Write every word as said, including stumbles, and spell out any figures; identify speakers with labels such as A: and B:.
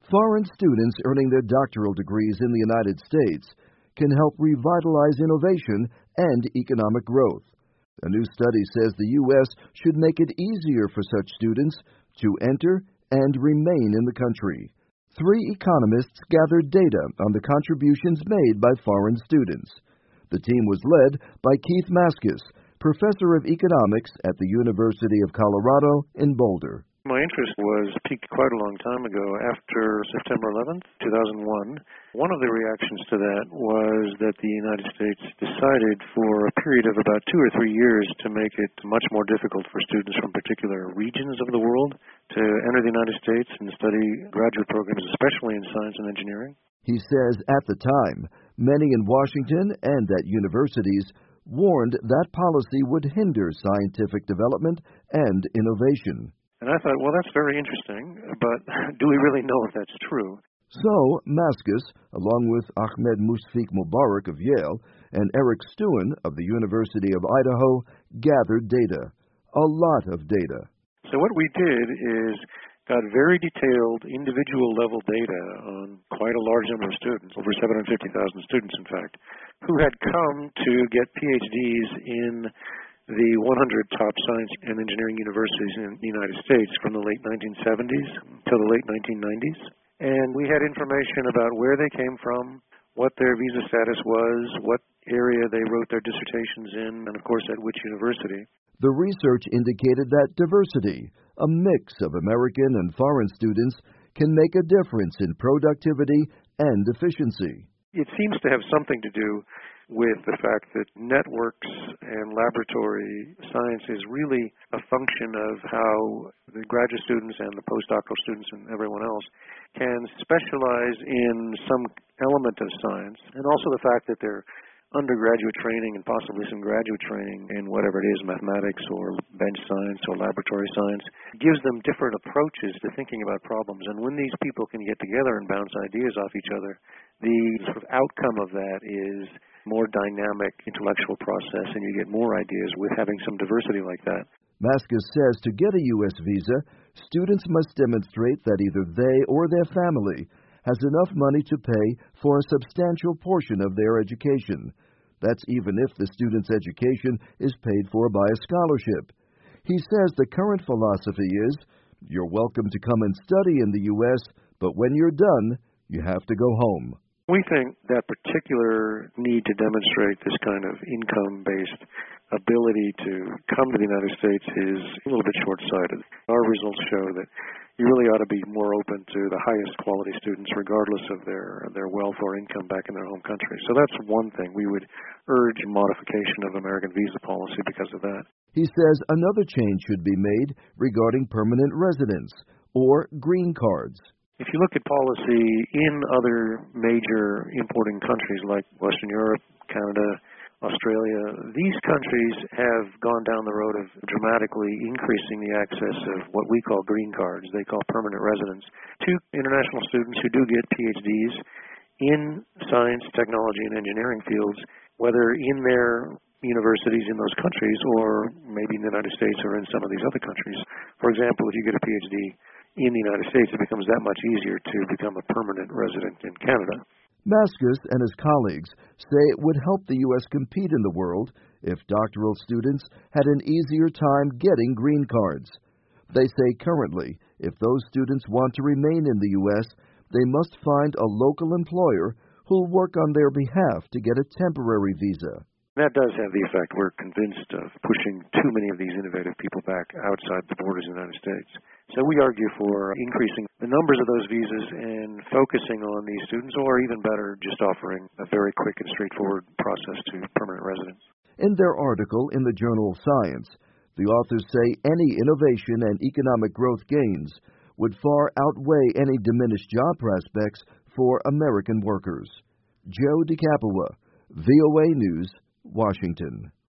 A: Foreign students earning their doctoral degrees in the United States can help revitalize innovation and economic growth. A new study says the U S should make it easier for such students to enter and remain in the country. Three economists gathered data on the contributions made by foreign students. The team was led by Keith Maskus, professor of economics at the University of Colorado in Boulder.
B: My interest was piqued quite a long time ago after September eleventh, two thousand one. One of the reactions to that was that the United States decided for a period of about two or three years to make it much more difficult for students from particular regions of the world to enter the United States and study graduate programs, especially in science and engineering.
A: He says at the time, many in Washington and at universities warned that policy would hinder scientific development and innovation.
B: And I thought, well, that's very interesting, but do we really know if that's true?
A: So, Maskus, along with Ahmed Musfiq Mubarak of Yale and Eric Stuen of the University of Idaho, gathered data. A lot of data.
B: So what we did is got very detailed individual-level data on quite a large number of students, over seven hundred fifty thousand students, in fact, who had come to get P H Ds in the one hundred top science and engineering universities in the United States from the late nineteen seventies to the late nineteen nineties. And we had information about where they came from, what their visa status was, what area they wrote their dissertations in, and of course at which university.
A: The research indicated that diversity, a mix of American and foreign students, can make a difference in productivity and efficiency.
B: It seems to have something to do with the fact that networks and laboratory science is really a function of how the graduate students and the postdoctoral students and everyone else can specialize in some element of science, and also the fact that their undergraduate training and possibly some graduate training in whatever it is, mathematics or bench science or laboratory science, gives them different approaches to thinking about problems. And when these people can get together and bounce ideas off each other, the sort of outcome of that is more dynamic intellectual process, and you get more ideas with having some diversity like that.
A: Maskus says to get a U S visa, students must demonstrate that either they or their family has enough money to pay for a substantial portion of their education. That's even if the student's education is paid for by a scholarship. He says the current philosophy is, you're welcome to come and study in the U S, but when you're done, you have to go home.
B: We think that particular need to demonstrate this kind of income-based ability to come to the United States is a little bit short-sighted. Our results show that you really ought to be more open to the highest quality students regardless of their, their wealth or income back in their home country. So that's one thing. We would urge modification of American visa policy because of that.
A: He says another change should be made regarding permanent residence or green cards.
B: If you look at policy in other major importing countries like Western Europe, Canada, Australia, these countries have gone down the road of dramatically increasing the access of what we call green cards, they call permanent residence, to international students who do get P H Ds in science, technology, and engineering fields, whether in their universities in those countries or maybe in the United States or in some of these other countries. For example, if you get a P H D in the United States, it becomes that much easier to become a permanent resident in Canada.
A: Maskus and his colleagues say it would help the U S compete in the world if doctoral students had an easier time getting green cards. They say currently, if those students want to remain in the U S, they must find a local employer who'll work on their behalf to get a temporary visa.
B: That does have the effect, we're convinced, of pushing too many of these innovative people back outside the borders of the United States. So we argue for increasing the numbers of those visas and focusing on these students, or even better, just offering a very quick and straightforward process to permanent residence.
A: In their article in the journal Science, the authors say any innovation and economic growth gains would far outweigh any diminished job prospects for American workers. Joe DeCapua, V O A News, Washington.